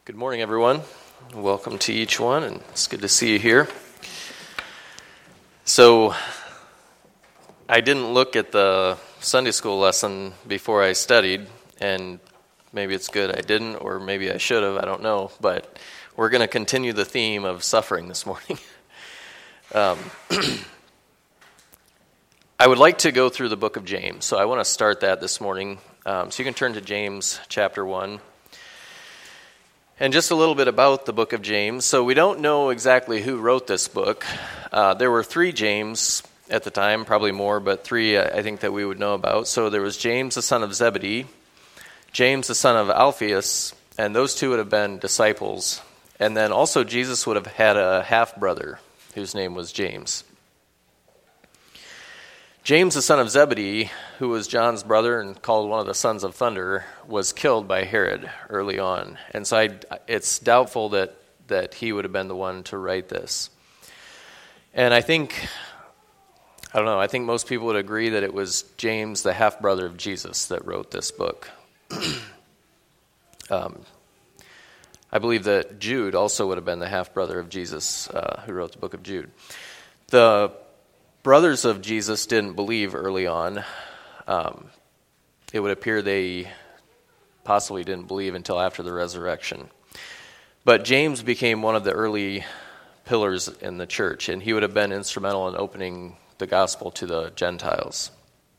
Good morning, everyone. Welcome to each one, and it's good to see you here. So, I didn't look at the Sunday school lesson before I studied, and maybe it's good I didn't, or maybe I should have, I don't know, but we're going to continue the theme of suffering this morning. I would like to go through the book of James, so I want to start that this morning. So you can turn to James chapter 1. And just a little bit about the book of James. So we don't know exactly who wrote this book. There were 3 James at the time, probably more, but 3 I think that we would know about. So there was James the son of Zebedee, James the son of Alphaeus, and those 2 would have been disciples. And then also Jesus would have had a half-brother whose name was James. James the son of Zebedee, who was John's brother and called one of the sons of thunder, was killed by Herod early on. And so it's doubtful that he would have been the one to write this. And I think most people would agree that it was James, the half-brother of Jesus, that wrote this book. I believe that Jude also would have been the half-brother of Jesus who wrote the book of Jude. The brothers of Jesus didn't believe early on. It would appear they possibly didn't believe until after the resurrection. But James became one of the early pillars in the church, and he would have been instrumental in opening the gospel to the Gentiles.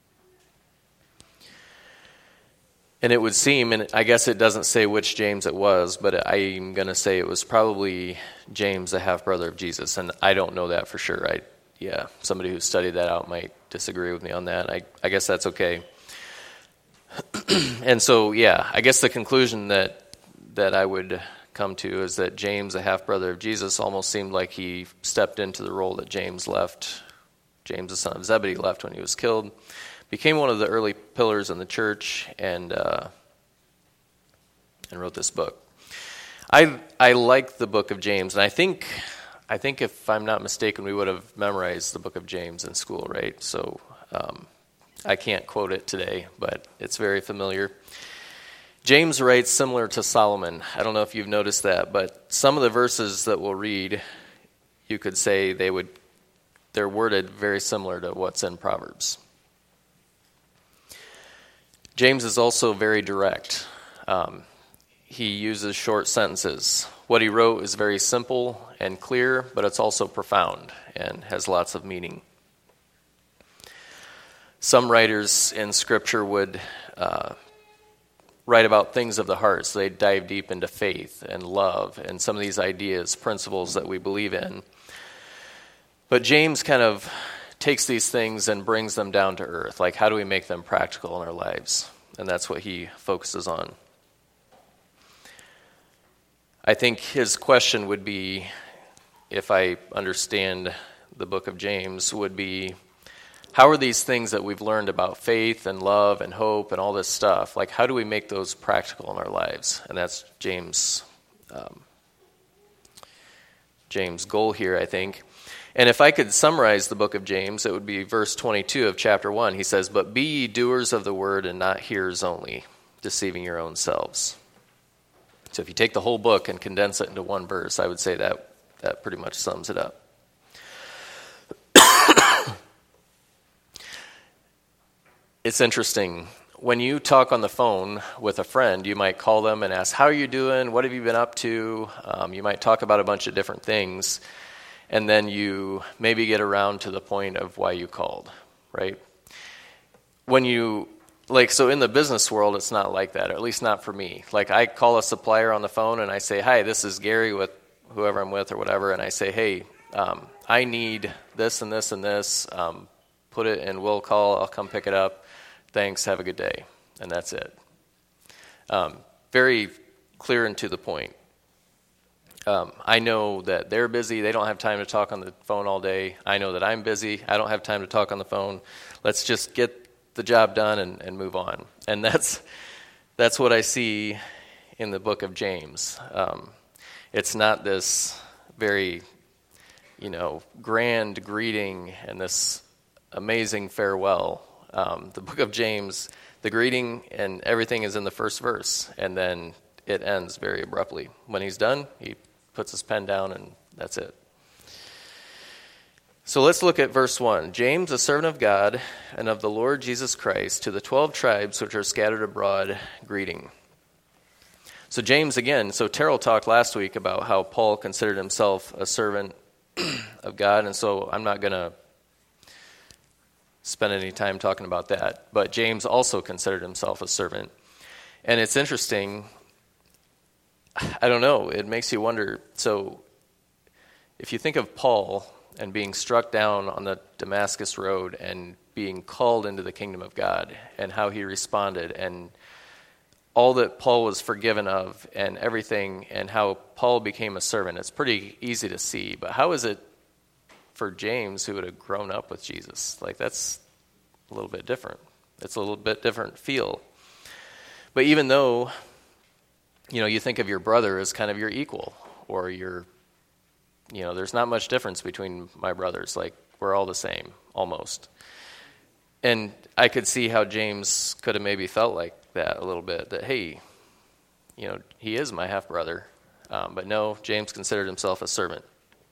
And it would seem, and I guess it doesn't say which James it was, but I'm going to say it was probably James, the half-brother of Jesus, and I don't know that for sure. Somebody who studied that out might disagree with me on that. I guess that's okay. And so, I guess the conclusion that I would come to is that James, the half-brother of Jesus, almost seemed like he stepped into the role that James, the son of Zebedee, left when he was killed, became one of the early pillars in the church, and wrote this book. I like the book of James, and I think if I'm not mistaken, we would have memorized the book of James in school, right? So I can't quote it today, but it's very familiar. James writes similar to Solomon. I don't know if you've noticed that, but some of the verses that we'll read, you could say they're worded very similar to what's in Proverbs. James is also very direct. He uses short sentences. What he wrote is very simple and clear, but it's also profound and has lots of meaning. Some writers in Scripture would write about things of the heart, so they dive deep into faith and love and some of these ideas, principles that we believe in. But James kind of takes these things and brings them down to earth, like how do we make them practical in our lives? And that's what he focuses on. I think his question would be, if I understand the book of James, would be, how are these things that we've learned about faith and love and hope and all this stuff, like how do we make those practical in our lives? And that's James' goal here, I think. And if I could summarize the book of James, it would be verse 22 of chapter 1. He says, "But be ye doers of the word and not hearers only, deceiving your own selves." So if you take the whole book and condense it into one verse, I would say that pretty much sums it up. It's interesting. When you talk on the phone with a friend, you might call them and ask, how are you doing? What have you been up to? You might talk about a bunch of different things, and then you maybe get around to the point of why you called, right? So in the business world, it's not like that, or at least not for me. Like I call a supplier on the phone and I say, hi, this is Gary with whoever I'm with or whatever, and I say, hey, I need this and this and this. Put it in will call, I'll come pick it up. Thanks, have a good day. And that's it. Very clear and to the point. I know that they're busy. They don't have time to talk on the phone all day. I know that I'm busy. I don't have time to talk on the phone. Let's just get the job done and move on. And that's what I see in the book of James. It's not this very, grand greeting and this amazing farewell. The book of James, the greeting and everything is in the first verse, and then it ends very abruptly. When he's done, he puts his pen down and that's it. So let's look at verse 1. James, a servant of God and of the Lord Jesus Christ, to the 12 tribes which are scattered abroad, greeting. So James again, so Terrell talked last week about how Paul considered himself a servant of God, and so I'm not going to spend any time talking about that. But James also considered himself a servant. And it's interesting, I don't know, it makes you wonder. So if you think of Paul and being struck down on the Damascus road and being called into the kingdom of God and how he responded and all that Paul was forgiven of and everything and how Paul became a servant, it's pretty easy to see. But how is it for James, who would have grown up with Jesus? Like, that's a little bit different. It's a little bit different feel. But even though, you think of your brother as kind of your equal or your, there's not much difference between my brothers. Like, we're all the same, almost. And I could see how James could have maybe felt like that a little bit, that, hey, he is my half-brother. But no, James considered himself a servant.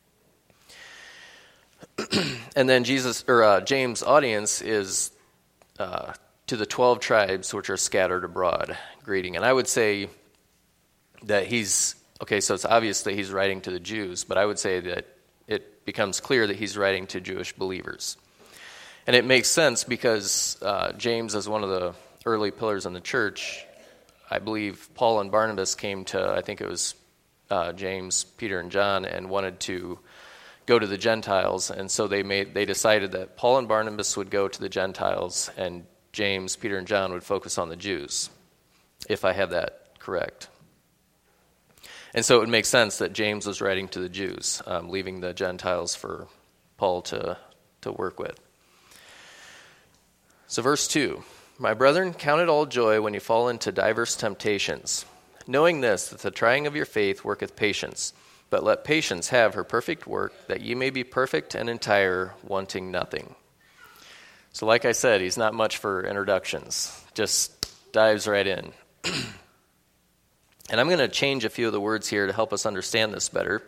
And then James' audience is to the 12 tribes which are scattered abroad, greeting. And I would say that so it's obvious that he's writing to the Jews, but I would say that it becomes clear that he's writing to Jewish believers. And it makes sense because James, as one of the early pillars in the church, I believe Paul and Barnabas came to, I think it was James, Peter, and John, and wanted to go to the Gentiles. And so they decided that Paul and Barnabas would go to the Gentiles, and James, Peter, and John would focus on the Jews, if I have that correct. And so it would make sense that James was writing to the Jews, leaving the Gentiles for Paul to work with. So verse 2, my brethren, count it all joy when you fall into diverse temptations, knowing this, that the trying of your faith worketh patience. But let patience have her perfect work, that ye may be perfect and entire, wanting nothing. So like I said, he's not much for introductions, just dives right in. And I'm going to change a few of the words here to help us understand this better.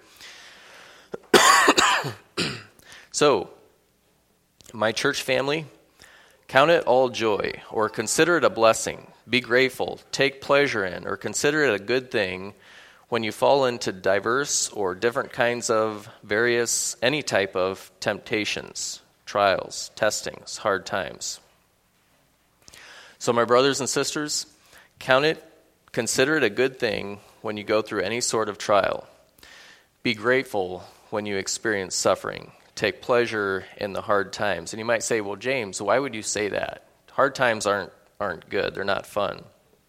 So, my church family, count it all joy, or consider it a blessing. Be grateful, take pleasure in, or consider it a good thing when you fall into diverse or different kinds of any type of temptations, trials, testings, hard times. So my brothers and sisters, consider it a good thing when you go through any sort of trial. Be grateful when you experience suffering. Take pleasure in the hard times. And you might say, well, James, why would you say that? Hard times aren't good. They're not fun.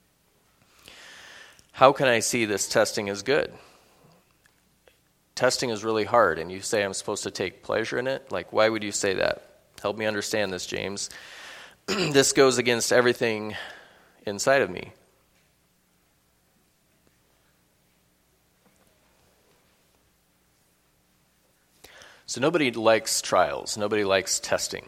How can I see this testing as good? Testing is really hard, and you say I'm supposed to take pleasure in it? Like, why would you say that? Help me understand this, James. This goes against everything inside of me. So nobody likes trials. Nobody likes testing.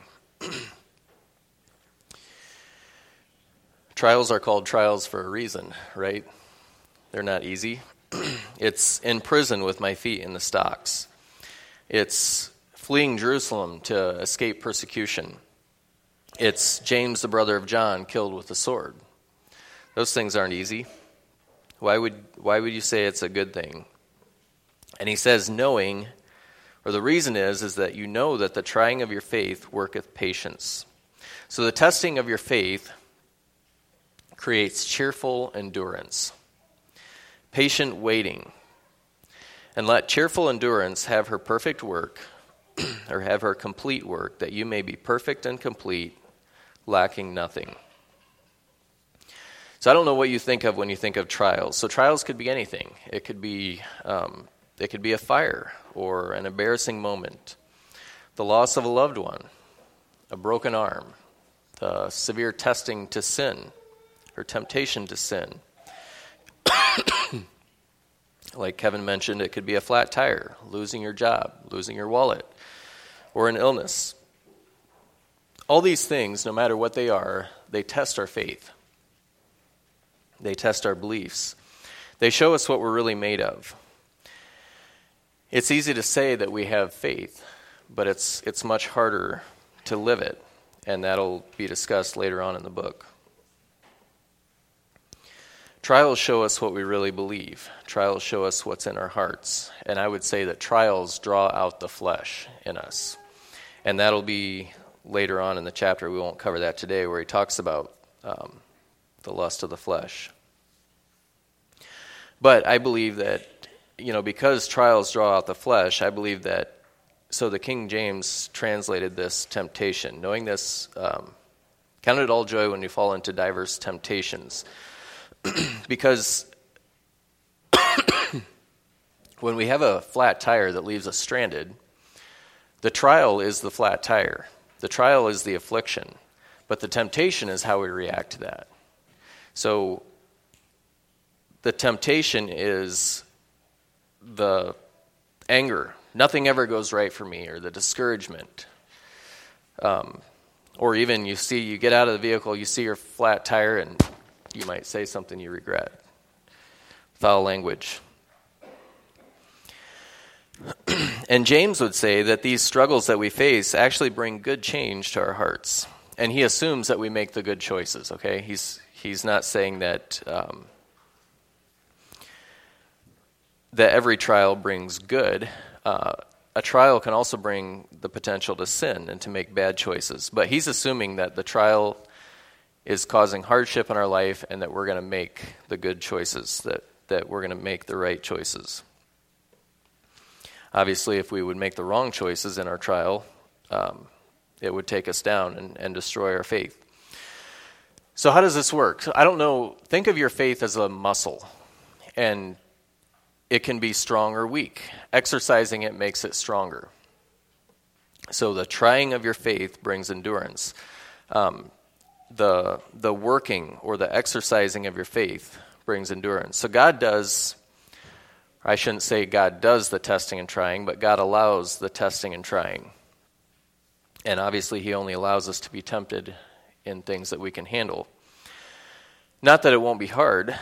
Trials are called trials for a reason, right? They're not easy. It's in prison with my feet in the stocks. It's fleeing Jerusalem to escape persecution. It's James, the brother of John, killed with a sword. Those things aren't easy. Why would you say it's a good thing? And he says, knowing, or the reason is that you know that the trying of your faith worketh patience. So the testing of your faith creates cheerful endurance, patient waiting. And let cheerful endurance have her perfect work, or have her complete work, that you may be perfect and complete, lacking nothing. So I don't know what you think of when you think of trials. So trials could be anything. It could be a fire or an embarrassing moment, the loss of a loved one, a broken arm, the severe testing to sin or temptation to sin. Like Kevin mentioned, it could be a flat tire, losing your job, losing your wallet, or an illness. All these things, no matter what they are, they test our faith. They test our beliefs. They show us what we're really made of. It's easy to say that we have faith, but it's much harder to live it, and that'll be discussed later on in the book. Trials show us what we really believe. Trials show us what's in our hearts, and I would say that trials draw out the flesh in us, and that'll be later on in the chapter. We won't cover that today, where he talks about the lust of the flesh. But I believe that, because trials draw out the flesh, I believe that, so the King James translated this temptation. Knowing this, count it all joy when you fall into diverse temptations. Because when we have a flat tire that leaves us stranded, the trial is the flat tire. The trial is the affliction. But the temptation is how we react to that. So the temptation is the anger. Nothing ever goes right for me, or the discouragement. Or even you get out of the vehicle, you see your flat tire, and you might say something you regret. Foul language. And James would say that these struggles that we face actually bring good change to our hearts. And he assumes that we make the good choices, okay? He's not saying that that every trial brings good. A trial can also bring the potential to sin and to make bad choices. But he's assuming that the trial is causing hardship in our life and that we're going to make the good choices, that we're going to make the right choices. Obviously, if we would make the wrong choices in our trial, it would take us down and destroy our faith. So how does this work? I don't know. Think of your faith as a muscle, and it can be strong or weak. Exercising it makes it stronger. So the trying of your faith brings endurance. The working or the exercising of your faith brings endurance. So I shouldn't say God does the testing and trying, but God allows the testing and trying. And obviously he only allows us to be tempted in things that we can handle. Not that it won't be hard,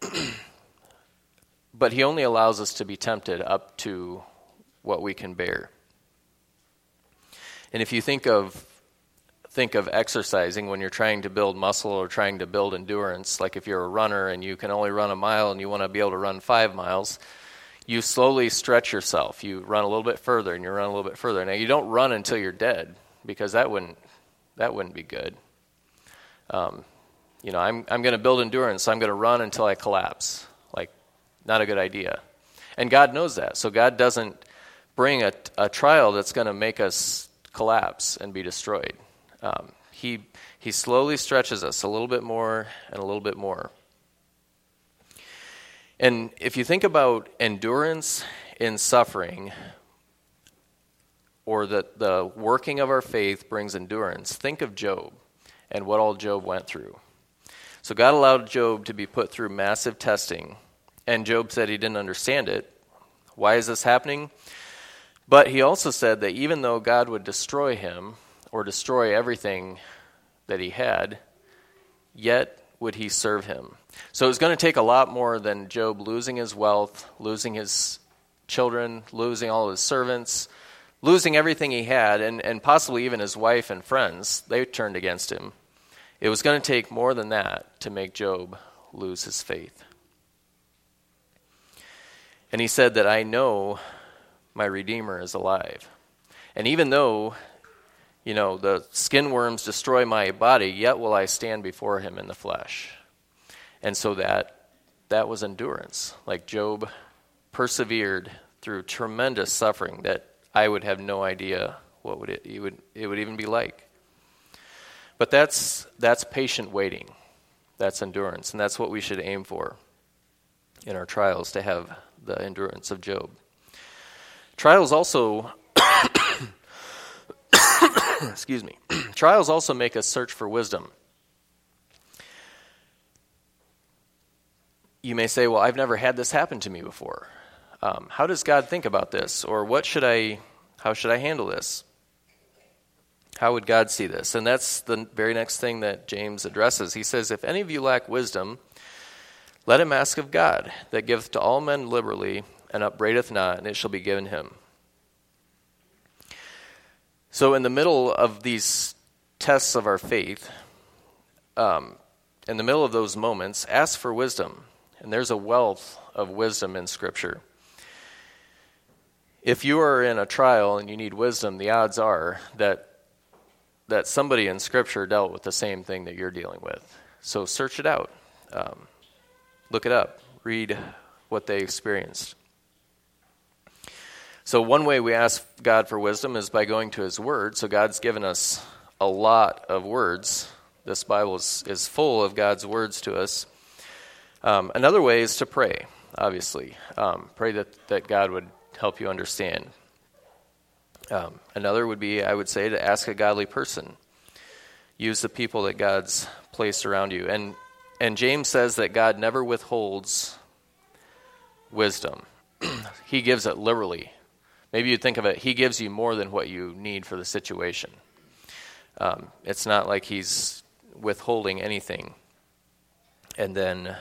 but he only allows us to be tempted up to what we can bear. And if you think of exercising when you're trying to build muscle or trying to build endurance, like if you're a runner and you can only run a mile and you want to be able to run 5 miles, you slowly stretch yourself. You run a little bit further and you run a little bit further. Now you don't run until you're dead, because that wouldn't be good. I'm going to build endurance, so I'm going to run until I collapse. Not a good idea. And God knows that. So God doesn't bring a trial that's going to make us collapse and be destroyed. He slowly stretches us a little bit more and a little bit more. And if you think about endurance in suffering, or that the working of our faith brings endurance, think of Job and what all Job went through. So God allowed Job to be put through massive testing, and Job said he didn't understand it. Why is this happening? But he also said that even though God would destroy him or destroy everything that he had, yet would he serve him. So it was going to take a lot more than Job losing his wealth, losing his children, losing all his servants, losing everything he had, and possibly even his wife and friends. They turned against him. It was going to take more than that to make Job lose his faith. And he said that I know my Redeemer is alive. And even though, the skin worms destroy my body, yet will I stand before him in the flesh. And so that was endurance. Like Job persevered through tremendous suffering that I would have no idea what it would even be like. But that's patient waiting. That's endurance, and that's what we should aim for in our trials, to have the endurance of Job. Trials also excuse me. Trials also make us search for wisdom. You may say, well, I've never had this happen to me before. How does God think about this? Or how should I handle this? How would God see this? And that's the very next thing that James addresses. He says, if any of you lack wisdom, Let him ask of God, that giveth to all men liberally, and upbraideth not, and it shall be given him. So in the middle of these tests of our faith, in the middle of those moments, ask for wisdom. And there's a wealth of wisdom in Scripture. If you are in a trial and you need wisdom, the odds are that somebody in Scripture dealt with the same thing that you're dealing with. So search it out. Look it up. Read what they experienced. So one way we ask God for wisdom is by going to his word. So God's given us a lot of words. This Bible is full of God's words to us. Another way is to pray, obviously. Pray that God would help you understand. Another would be, I would say, to ask a godly person. Use the people that God's placed around you. And James says that God never withholds wisdom. He gives it liberally. Maybe you think of it, he gives you more than what you need for the situation. It's not like he's withholding anything. And then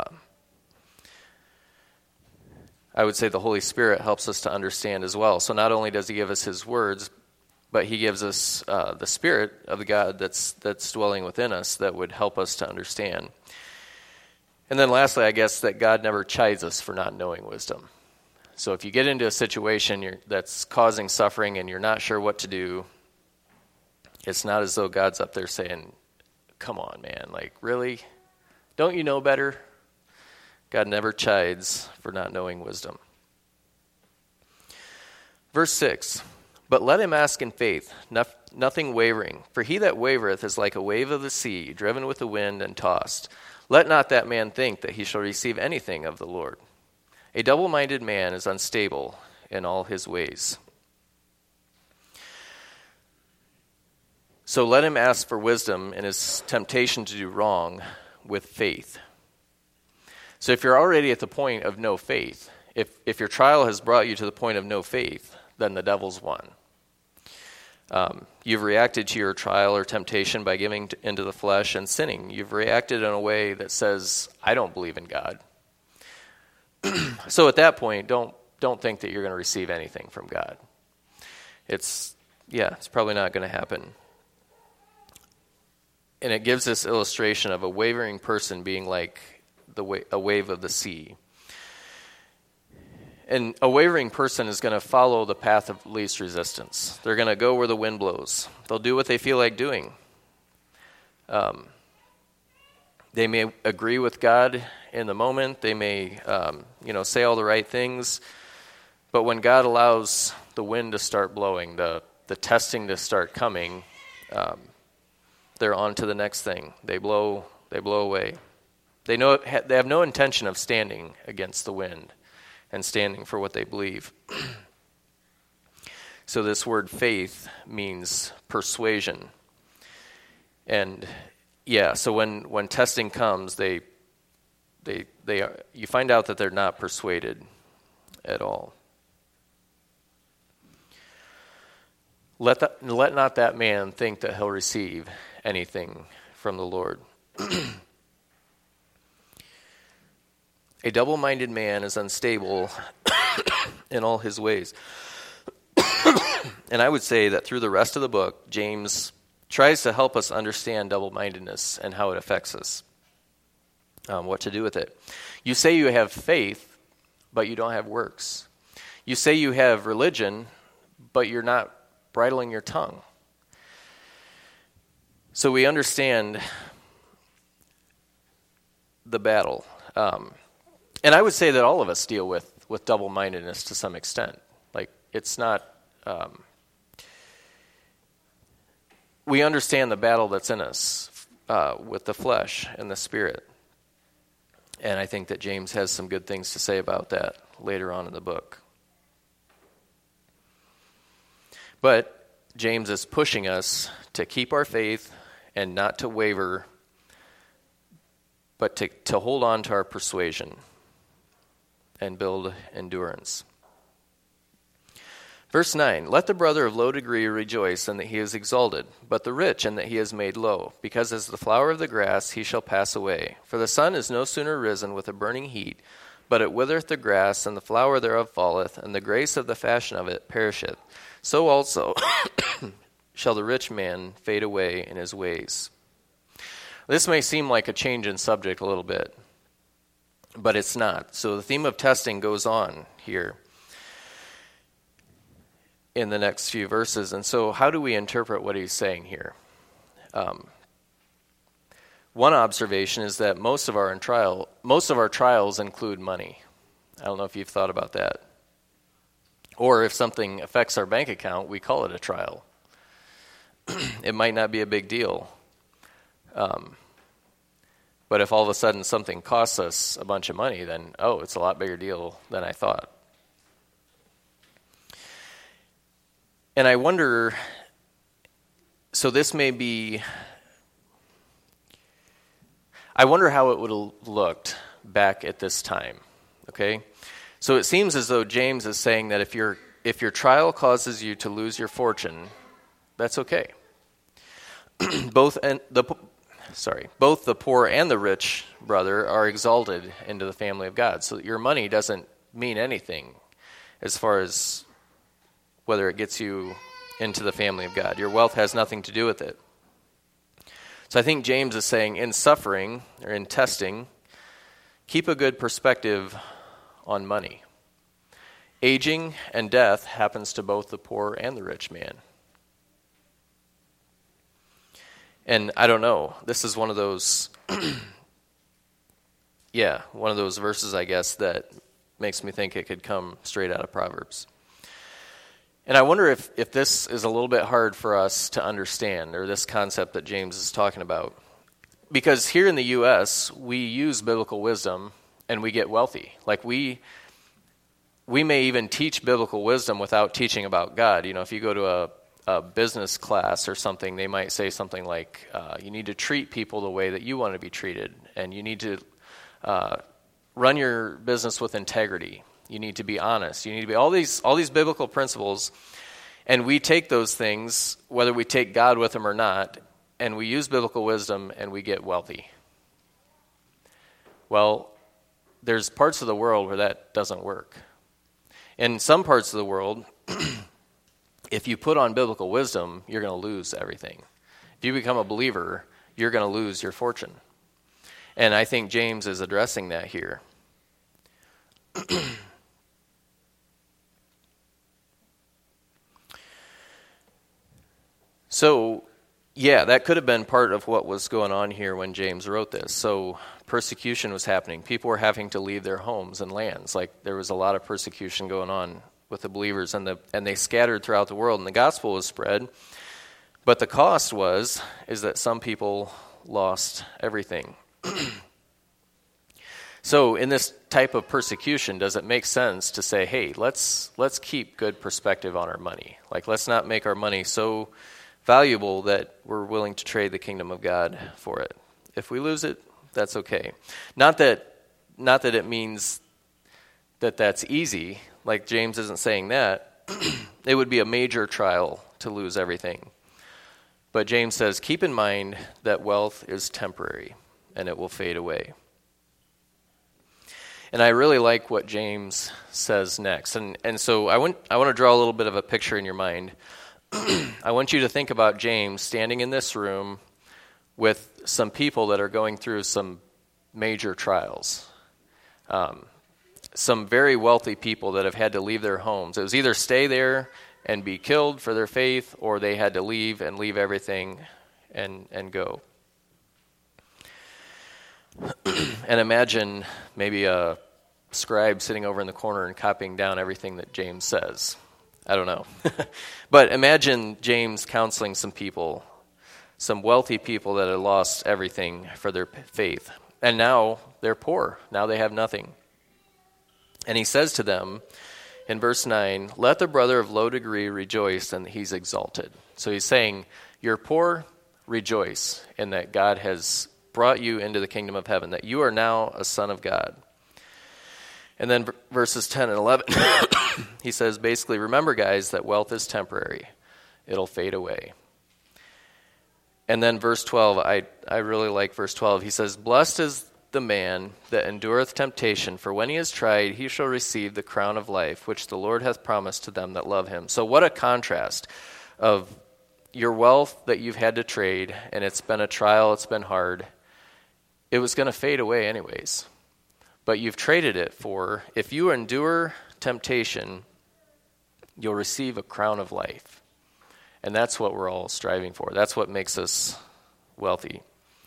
I would say the Holy Spirit helps us to understand as well. So not only does he give us his words, but he gives us the Spirit of the God that's dwelling within us that would help us to understand. And then lastly, I guess that God never chides us for not knowing wisdom. So if you get into a situation that's causing suffering and you're not sure what to do, it's not as though God's up there saying, come on, man, like, really? Don't you know better? God never chides for not knowing wisdom. Verse 6, but let him ask in faith, nothing wavering. For he that wavereth is like a wave of the sea, driven with the wind and tossed. Let not that man think that he shall receive anything of the Lord. A double-minded man is unstable in all his ways. So let him ask for wisdom in his temptation to do wrong with faith. So if you're already at the point of no faith, if your trial has brought you to the point of no faith, then the devil's won. You've reacted to your trial or temptation by giving into the flesh and sinning. You've reacted in a way that says, I don't believe in God. So at that point, don't think that you're going to receive anything from God. It's probably not going to happen. And it gives this illustration of a wavering person being like a wave of the sea. And a wavering person is going to follow the path of least resistance. They're going to go where the wind blows. They'll do what they feel like doing. They may agree with God in the moment. They may, say all the right things. But when God allows the wind to start blowing, the testing to start coming, they're on to the next thing. They blow away. They have no intention of standing against the wind and standing for what they believe. So this word faith means persuasion. And so when testing comes, you find out that they're not persuaded at all. Let not that man think that he'll receive anything from the Lord. A double-minded man is unstable in all his ways. And I would say that through the rest of the book, James tries to help us understand double-mindedness and how it affects us, what to do with it. You say you have faith, but you don't have works. You say you have religion, but you're not bridling your tongue. So we understand the battle. And I would say that all of us deal with double-mindedness to some extent. Like, it's not... we understand the battle that's in us with the flesh and the spirit. And I think that James has some good things to say about that later on in the book. But James is pushing us to keep our faith and not to waver, but to hold on to our persuasion and build endurance. Verse 9, let the brother of low degree rejoice in that he is exalted, but the rich in that he is made low, because as the flower of the grass he shall pass away. For the sun is no sooner risen with a burning heat, but it withereth the grass, and the flower thereof falleth, and the grace of the fashion of it perisheth. So also shall the rich man fade away in his ways. This may seem like a change in subject a little bit, but it's not. So the theme of testing goes on here in the next few verses. And so how do we interpret what he's saying here? One observation is that most of our trials include money. I don't know if you've thought about that. Or if something affects our bank account, we call it a trial. It might not be a big deal. But if all of a sudden something costs us a bunch of money, then, it's a lot bigger deal than I thought. And I wonder, so this may be, I wonder how it would have looked back at this time, okay? So it seems as though James is saying that if your trial causes you to lose your fortune, that's okay. Both the poor and the rich brother are exalted into the family of God. So your money doesn't mean anything as far as whether it gets you into the family of God. Your wealth has nothing to do with it. So I think James is saying in suffering or in testing, keep a good perspective on money. Aging and death happens to both the poor and the rich man. And I don't know, this is one of those, one of those verses, I guess, that makes me think it could come straight out of Proverbs. And I wonder if this is a little bit hard for us to understand, or this concept that James is talking about. Because here in the U.S., we use biblical wisdom and we get wealthy. Like we may even teach biblical wisdom without teaching about God. You know, if you go to a business class or something, they might say something like, you need to treat people the way that you want to be treated, and you need to run your business with integrity. You need to be honest. You need to be all these biblical principles, and we take those things, whether we take God with them or not, and we use biblical wisdom and we get wealthy. Well, there's parts of the world where that doesn't work. In some parts of the world, if you put on biblical wisdom, you're going to lose everything. If you become a believer, you're going to lose your fortune. And I think James is addressing that here. So, that could have been part of what was going on here when James wrote this. So, persecution was happening. People were having to leave their homes and lands. Like, there was a lot of persecution going on with the believers, and they scattered throughout the world, and the gospel was spread. But the cost is that some people lost everything. So, in this type of persecution, does it make sense to say, hey, let's keep good perspective on our money? Like, let's not make our money so valuable that we're willing to trade the kingdom of God for it. If we lose it, that's okay. Not that it means that that's easy. Like James isn't saying that. It would be a major trial to lose everything. But James says, keep in mind that wealth is temporary and it will fade away. And I really like what James says next. And so I want to draw a little bit of a picture in your mind. I want you to think about James standing in this room with some people that are going through some major trials. Some very wealthy people that have had to leave their homes. It was either stay there and be killed for their faith, or they had to leave everything and go. And imagine maybe a scribe sitting over in the corner and copying down everything that James says. I don't know. But imagine James counseling some people, some wealthy people that had lost everything for their faith. And now they're poor. Now they have nothing. And he says to them in verse 9, let the brother of low degree rejoice in that he's exalted. So he's saying, you're poor, rejoice in that God has brought you into the kingdom of heaven, that you are now a son of God. And then verses 10 and 11, he says basically, remember guys that wealth is temporary. It'll fade away. And then verse 12, I really like verse 12. He says, blessed is the man that endureth temptation, for when he is tried, he shall receive the crown of life, which the Lord hath promised to them that love him. So what a contrast of your wealth that you've had to trade, and it's been a trial, it's been hard. It was going to fade away anyways. But you've traded it for, if you endure temptation, you'll receive a crown of life. And that's what we're all striving for. That's what makes us wealthy.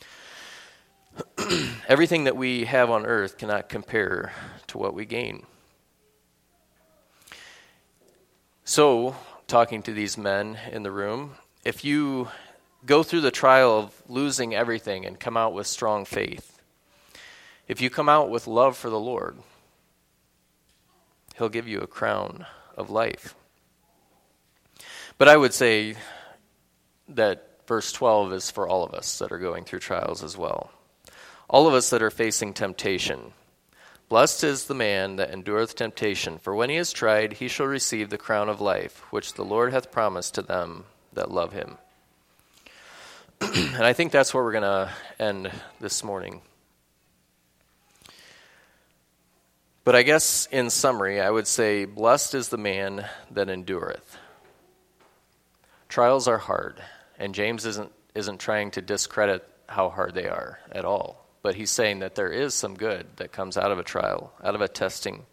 Everything that we have on earth cannot compare to what we gain. So, talking to these men in the room, if you go through the trial of losing everything and come out with strong faith, if you come out with love for the Lord, he'll give you a crown of life. But I would say that verse 12 is for all of us that are going through trials as well. All of us that are facing temptation. Blessed is the man that endureth temptation, for when he is tried, he shall receive the crown of life, which the Lord hath promised to them that love him. And I think that's where we're going to end this morning. But I guess in summary, I would say, blessed is the man that endureth. Trials are hard, and James isn't trying to discredit how hard they are at all. But he's saying that there is some good that comes out of a trial, out of a testing.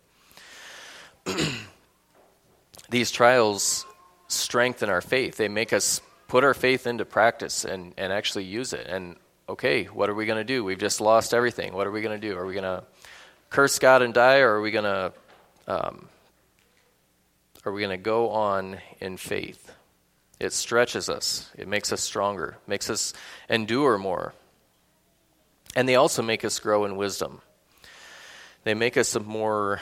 These trials strengthen our faith. They make us put our faith into practice and actually use it. And, okay, what are we going to do? We've just lost everything. What are we going to do? Are we going to curse God and die, or are we going to go on in faith? It stretches us. It makes us stronger, makes us endure more. And they also make us grow in wisdom. They make us a more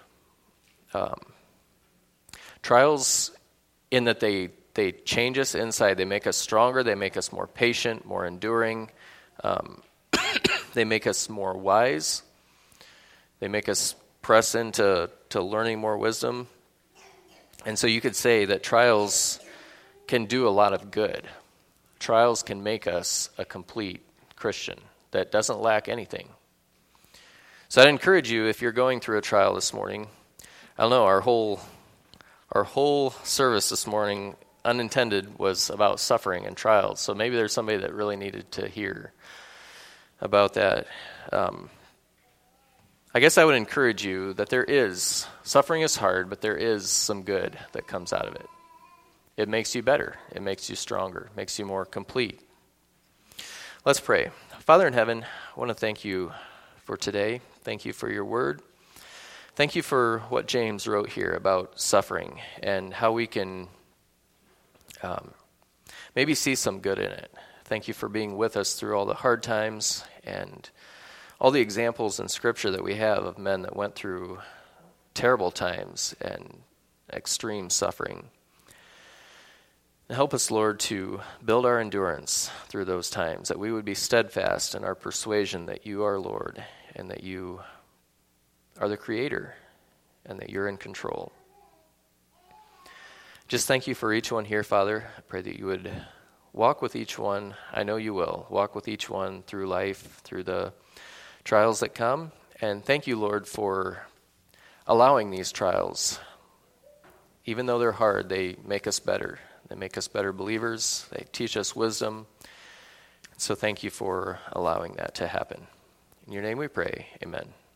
trials in that they change us inside. They make us stronger. They make us more patient, more enduring. They make us more wise. They make us press into learning more wisdom. And so you could say that trials can do a lot of good. Trials can make us a complete Christian that doesn't lack anything. So I'd encourage you, if you're going through a trial this morning, I don't know, our whole service this morning, unintended, was about suffering and trials. So maybe there's somebody that really needed to hear about that. I guess I would encourage you that suffering is hard, but there is some good that comes out of it. It makes you better. It makes you stronger. It makes you more complete. Let's pray. Father in heaven, I want to thank you for today. Thank you for your word. Thank you for what James wrote here about suffering and how we can maybe see some good in it. Thank you for being with us through all the hard times and all the examples in Scripture that we have of men that went through terrible times and extreme suffering. And help us, Lord, to build our endurance through those times, that we would be steadfast in our persuasion that you are Lord and that you are the Creator and that you're in control. Just thank you for each one here, Father. I pray that you would walk with each one. I know you will. Walk with each one through life, through the trials that come. And thank you, Lord, for allowing these trials. Even though they're hard, they make us better. They make us better believers. They teach us wisdom. So thank you for allowing that to happen. In your name we pray. Amen.